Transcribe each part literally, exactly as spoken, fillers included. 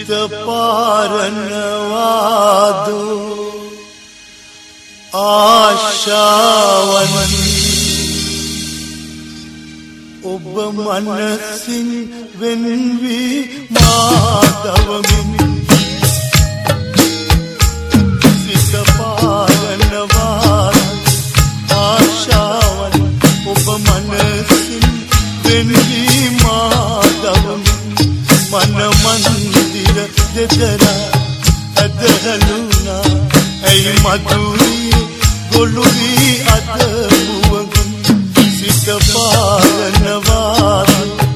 සිත පාරනවාදෝ ආශාවනි ඔබ මනසින් වෙන් වී මාදවමින් සිත පාරනවාදෝ ආශාවනි ඔබ මනසින් වෙන් වී මාදවමින් मन मंदिर देदरा अदहलुना ऐ मधुरी गोलुरी अदमुवगन सित पारनवाद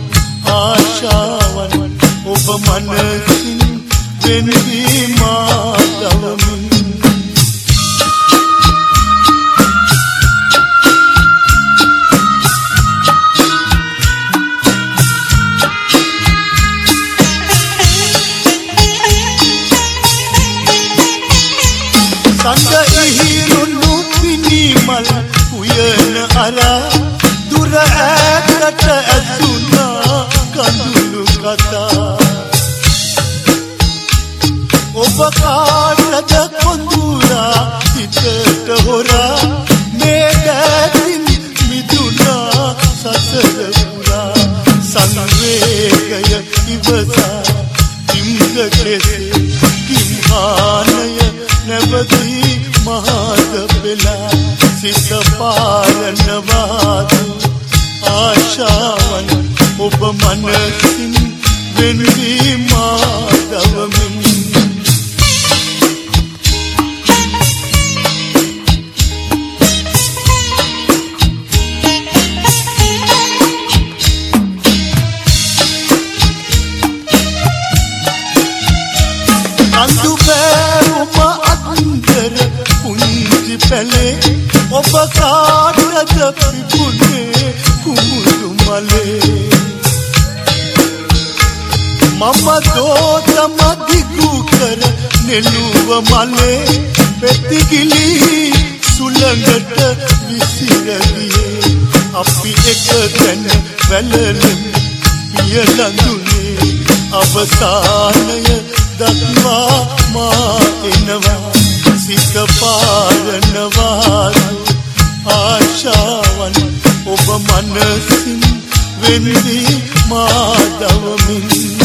आशावन ඔබ मनसिन වෙන්වි මාදවමින් Sanda ihirunu pinimal uyan ara dura kata asuna kandulu kata oba kaata kondura hitata hora medatin miduna sasara pura sanvegaya ivasa kimga kese kimhanaya नवदी महादबिला सित पारनवाद आशावन ඔබ मनसिन වෙන්වි මාදවමින් अंदु पहले ඔබ කාටද පිපුනේ කුමුදු මලේ මම දෝතම දිගු කර නෙළුව මලේ පෙතිගිලි සුළඟට විසිරගියේ අපි එක තැන වැළලෙමු පියලඳුනේ අවසානය දක්වා මා එනවා සිත පාරනවාද ආශාවන් ඔබ මනසින් වෙන්වි මාදවමින්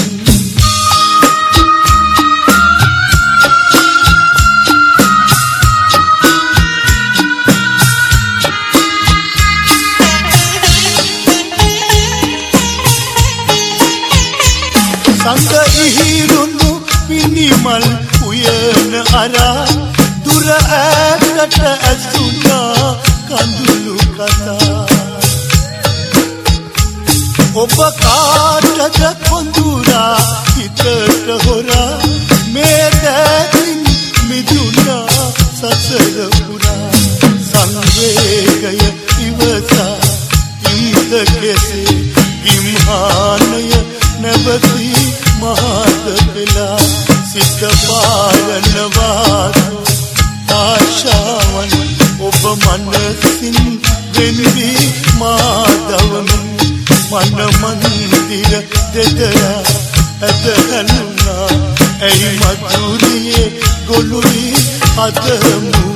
සංග ඉහිරුණු පිනිමල් උයන අරා දුර ඈතට ඇසුණා කඳුළු කතා ඔබ කාටද කොඳුරා හිතට හොරා මේ දැකින් මිදුණා සසර පුරා සංවේගය ඉවසා ඉන්ද කෙසේ විම්හානය නැවති මහත පෙලා සිත පාරනවාද ආශාවන් ඔබ मनसिन වෙන්වි මාදවමින් मन मंदिर දෙදරා ඇදහලුනා ඇයි මధుරියේ ගොළුයි අදමු